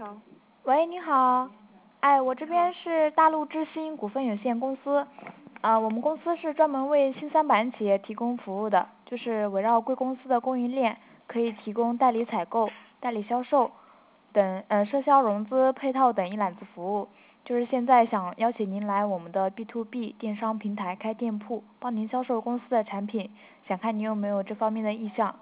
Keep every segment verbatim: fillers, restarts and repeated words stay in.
好。 喂，你好，哎，我这边是大陆之星股份有限公司，啊、我们公司是专门为新三板企业提供服务的，就是围绕贵公司的供应链，可以提供代理采购、代理销售等呃赊销融资配套等一揽子服务。就是现在想邀请您来我们的 B to B 电商平台开店铺，帮您销售公司的产品，想看您有没有这方面的意向。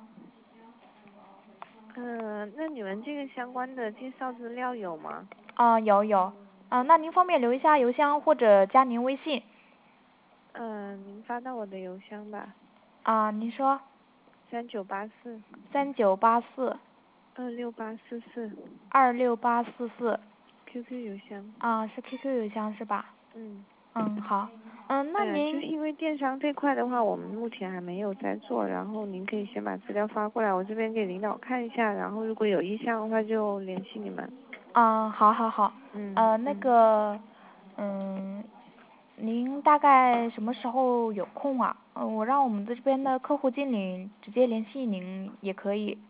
嗯、那你们这个相关的介绍资料有吗？ 啊、有有，啊、那您方便留一下邮箱或者加您微信。 嗯、您发到我的邮箱吧。 啊、您说。 三九八四三九八四二六八四四二六八四四。 Q Q 邮箱。 啊，是 Q Q 邮箱是吧？ 嗯。 嗯，好。嗯，那哎呀，就是您因为电商这块的话，我们目前还没有在做，然后您可以先把资料发过来，我这边给领导看一下，然后如果有意向的话就联系你们。 啊，好好好。 嗯呃，那嗯。 个，嗯，您大概什么时候有空啊？嗯，我让我们这边的客户经理直接联系您也可以。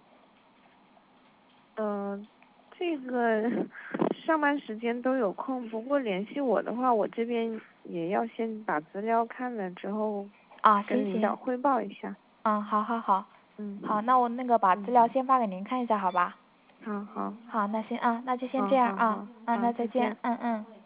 嗯、这个上班时间都有空，不过联系我的话，我这边也要先把资料看了之后， 啊， 跟行行。 领导汇报一下。 嗯，好好好。 嗯好，那我那个把资嗯。 料先发给您看一下，好吧？ 好好好，那行啊，那就先这好样啊。 好好啊， 好， 那再见。 再见。 嗯嗯。